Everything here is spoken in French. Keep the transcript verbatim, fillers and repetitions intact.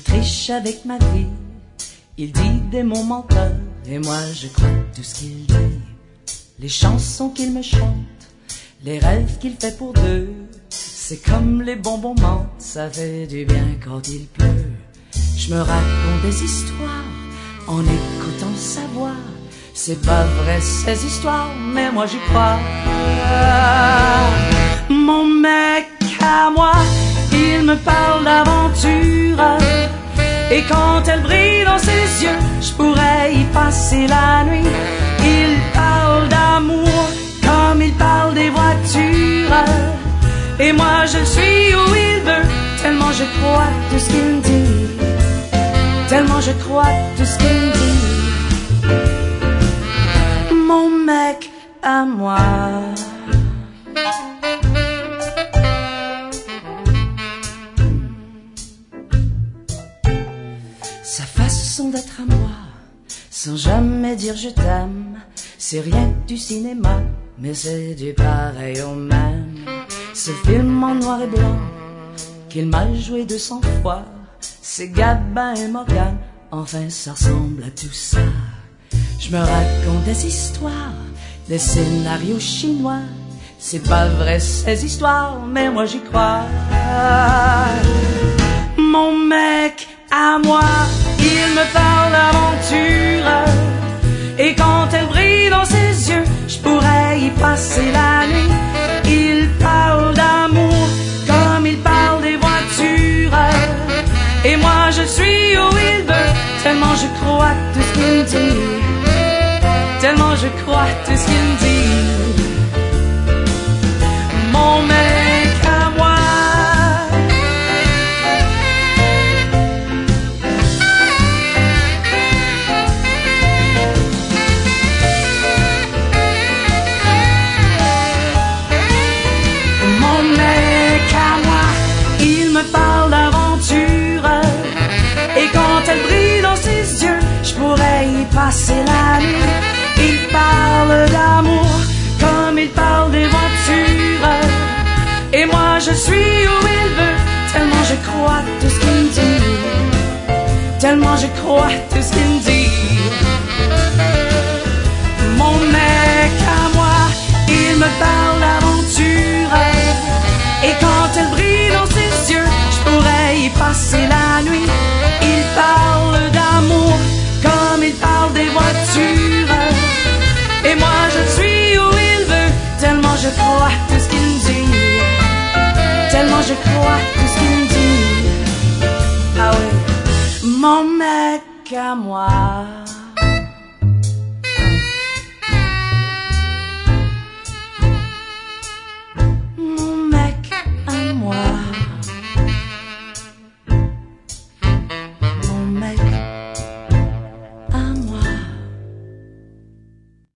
triche avec ma vie, il dit des mots menteurs, et moi je crois tout ce qu'il dit. Les chansons qu'il me chante, les rêves qu'il fait pour deux, c'est comme les bonbons menthes, ça fait du bien quand il pleut. Je me raconte des histoires en écoutant sa voix. C'est pas vrai ces histoires, mais moi j'y crois. Mon mec à moi, il me parle d'aventure, et quand elle brille dans ses yeux, je pourrais y passer la nuit. Il parle d'amour comme il parle des voitures, et moi je suis où il veut, tellement je crois tout ce qu'il me dit, tellement je crois tout ce qu'il me dit. Mon mec à moi. Sa façon d'être à moi, sans jamais dire je t'aime, c'est rien du cinéma, mais c'est du pareil au même. Ce film en noir et blanc qu'il m'a joué deux cents fois, c'est Gabin et Morgan, enfin ça ressemble à tout ça. Je me raconte des histoires, des scénarios chinois, c'est pas vrai ces histoires, mais moi j'y crois. Mon mec à moi, il me parle d'aventure, et quand elle brille dans ses yeux, je pourrais y passer la nuit. Il parle d'amour comme il parle des voitures, et moi je suis où il veut, tellement je crois tout ce qu'il me dit, tellement je crois tout ce qu'il me dit. Mon mec à moi. Mon mec à moi, il me parle d'aventure, et quand elle brille dans ses yeux, je pourrais y passer la nuit. Il parle d'amour comme il parle des voitures, et moi je suis où il veut, tellement je crois tout ce qu'il me dit, tellement je crois tout ce qu'il me dit. Mon mec à moi, il me parle d'aventure, et quand elle brille dans ses yeux, je pourrais y passer la nuit. Il parle d'amour comme il parle des voitures, et moi je suis où il veut, tellement je crois tout ce qu'il me dit, tellement je crois tout ce qu'il me dit. Ah oui, mon mec à moi.